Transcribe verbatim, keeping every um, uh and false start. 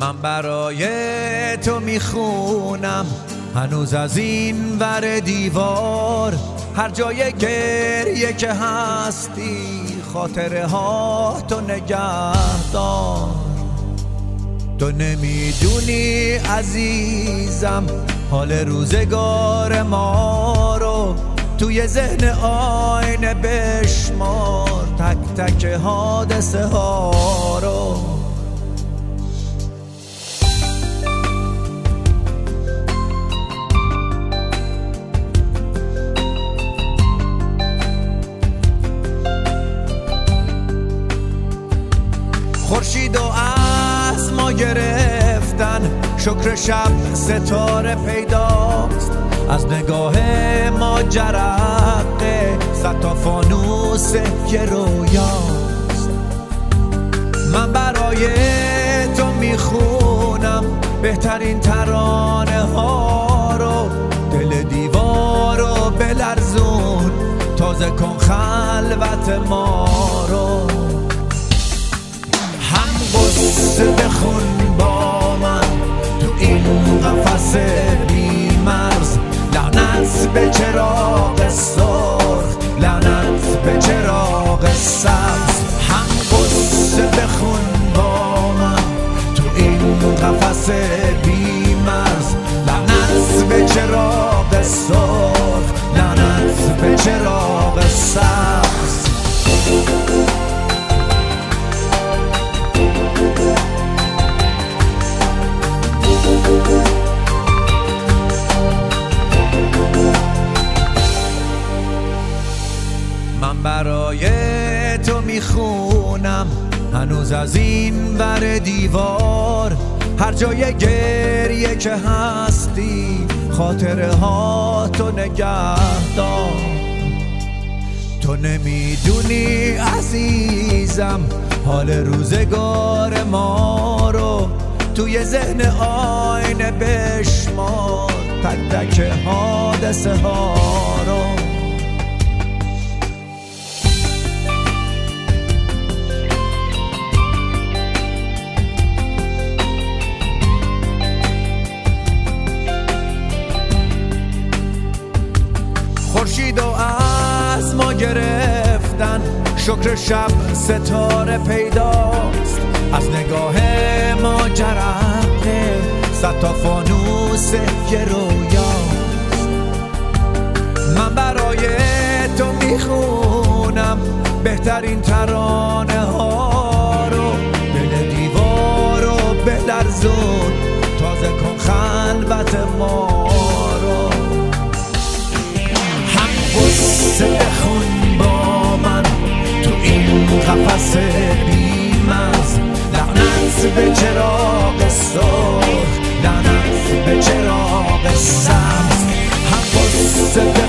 من برای تو میخونم هنوز از این ور دیوار، هر جای گریه که هستی خاطره ها تو نگهدار. تو نمیدونی عزیزم حال روزگار ما رو، توی ذهن آینه بشمار تک تک حادثه ها رو. خورشید و از ما گرفتن، شکر شب ستاره پیداست، از نگاه ما جرقه صد تا فانوس یه رویاست. من برای تو میخونم بهترین ترانه ها رو، دل دیوار رو بلرزون تازه کن خلوت ما رو. قصه بخون با من تو این قفس بی مرز، لعنت به چراغ سرخ، لعنت به چراغ سبز. هم قصه بخون با من تو این قفس بی مرز، لعنت به چراغ سرخ، لعنت به چراغ سبز. من برای تو میخونم هنوز از این ور دیوار، هر جای گریه که هستی خاطره ها تو نگهدار. تو نمیدونی عزیزم حال روزگار ما رو، توی ذهن آینه بشمار تک تک حادثه ها رو. خورشید و از ما گرفتن، شکر شب ستاره پیداست، از نگاه ما جرقه صد تا فانوس یه رویاست. من برای تو میخونم بهترین ترانه ها رو، دل دیوار رو بلرزون تازه کن خلوت ما رو. هم قصه بخون با من تو این قفس بی مرز، لعنت به چراغ سرخ، لعنت به چراغ سبز. هم قصه